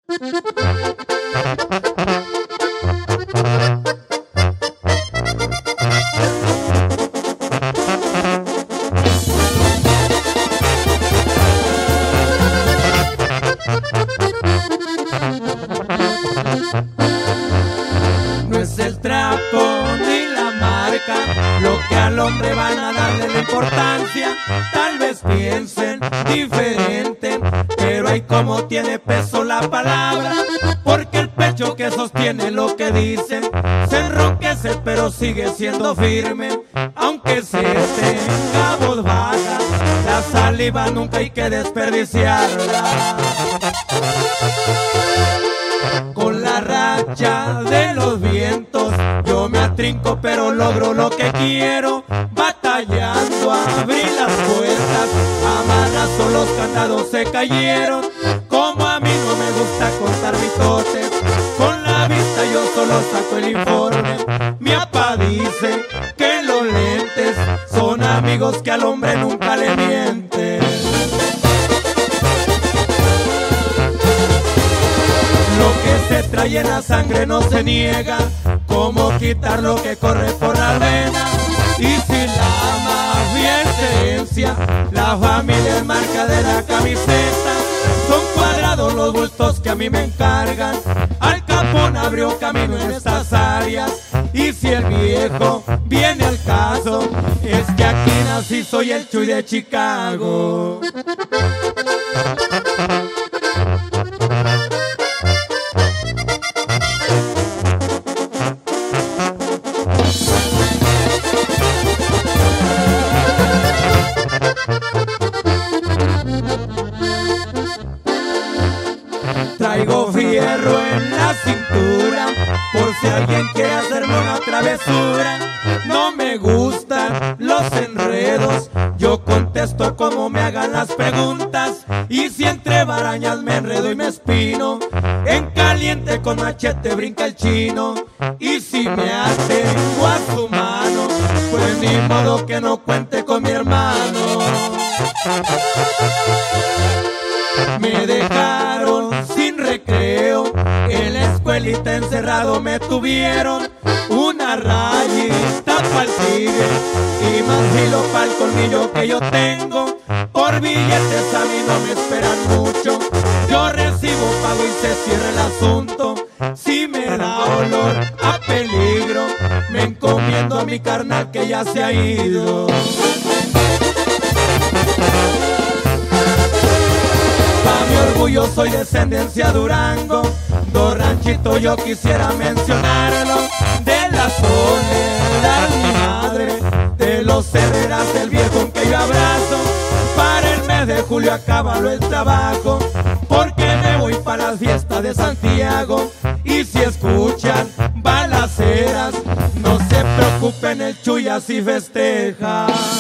No es el trapo ni la marca lo que al hombre van a darle la importancia. Tal vez piensen diferente, pero hay como tiene peso la palabra, porque el pecho que sostiene lo que dicen se enronquece pero sigue siendo firme. Aunque se tenga voz baja, la saliva nunca hay que desperdiciarla. Con la racha de los vientos yo me atrinco pero logro lo que quiero. Batallando abrí las puertas, a manazo los candados se cayeron. Como a mí no me gusta contar mitotes, con la vista yo solo saco el informe. Mi papá dice que los lentes son amigos que al hombre nunca le mienten. Lo que se trae en la sangre no se niega, como quitar lo que corre por la vena. Y si la mafia es herencia, la familia es marca de la camiseta. Son cuadrados los bultos que a mí me encargan. Al Capone abrió camino en estas áreas. Y si el viejo viene al caso, es que aquí nací, soy el Chuy de Chicago. Traigo fierro en la cintura, por si alguien quiere hacerme una travesura. No me gustan los enredos, yo contesto como me hagan las preguntas. Y si entre barañas me enredo y me espino, en caliente con machete brinca el chino. Y si me atengo a su mano, pues ni modo que no cuente con mi hermano. Me dejaron sin recreo, en la escuelita encerrado me tuvieron. Una rayita pa'l tigre y más filo pa'l colmillo que yo tengo. Por billetes a mí no me esperan mucho, yo recibo pago y se cierra el asunto. Si me da olor a peligro, me encomiendo a mi carnal que ya se ha ido. Pa' mi orgullo soy descendencia Durango, dos ranchitos yo quisiera mencionarlo. De la Soledad mi madre, de los Herreras del viejo que yo abrazo. Para el mes de julio acábalo el trabajo, porque me voy para las fiestas de Santiago. Y si escuchan balaceras, no se preocupen, el Chuy así festeja.